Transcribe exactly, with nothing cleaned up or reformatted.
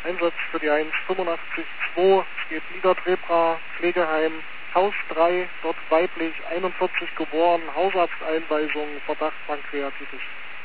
Einsatz für die eins fünfundachtzig zwei, steht Niederdrebra, Pflegeheim, Haus drei, dort weiblich, einundvierzig geboren, Hausarzteinweisung, Verdacht Pankreatitis.